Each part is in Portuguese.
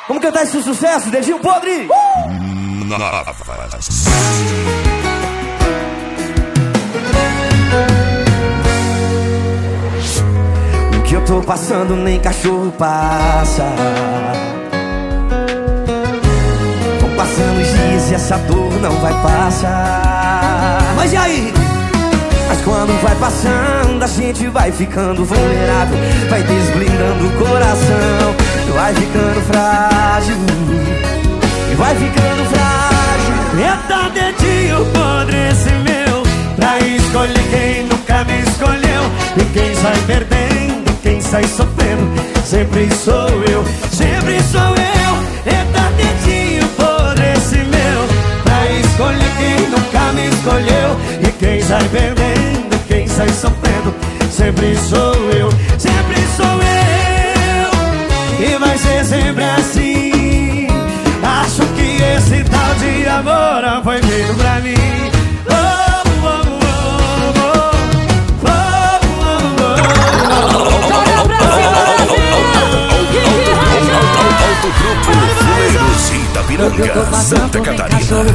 Vamos cantar esse sucesso, dedinho podre! O que eu tô passando nem cachorro passa. Vão passando os dias e essa dor não vai passar. Mas e aí? Mas quando vai passando, a gente vai ficando vulnerável, vai desblindando o coração, vai ficando frágil, e vai ficando frágil. Eita, dedinho podre esse meu, pra escolher quem nunca me escolheu. E quem sai perdendo, quem sai sofrendo, sempre sou eu, sempre sou eu. Eita, dedinho podre esse meu, pra escolher quem nunca me escolheu. E quem sai perdendo, quem sai sofrendo, sempre sou eu, sempre sou eu. E vai ser sempre assim. Acho que esse tal de amor foi feito pra mim. Grupo Fleiros Itapiranga, Santa Catarina.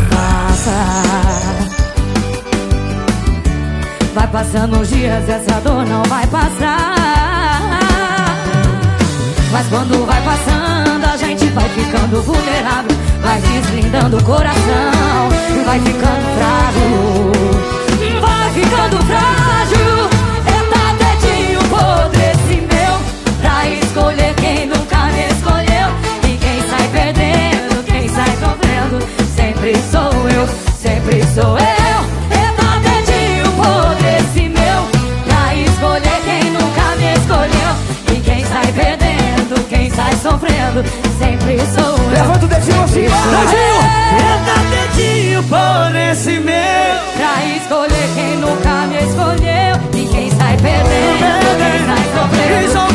Vai passando os dias, essa dor não vai passar. Mas quando vai passando, a gente vai ficando vulnerável, vai deslindando o coração, vai ficando frágil, vai ficando frágil. Eita, dedinho podre esse meu, pra escolher quem nunca me escolheu. E quem sai perdendo, quem sai sofrendo, sempre sou eu, sempre sou eu. Eita, dedinho podre esse meu, pra escolher quem nunca me escolheu. E quem sai perdendo, quem sai sofrendo, sempre sou eu. Levanta o dedinho assim, dedinho! Eita, dedinho podre esse meu, pra escolher quem nunca me escolheu. E quem sai perdendo, quem sai sofrendo,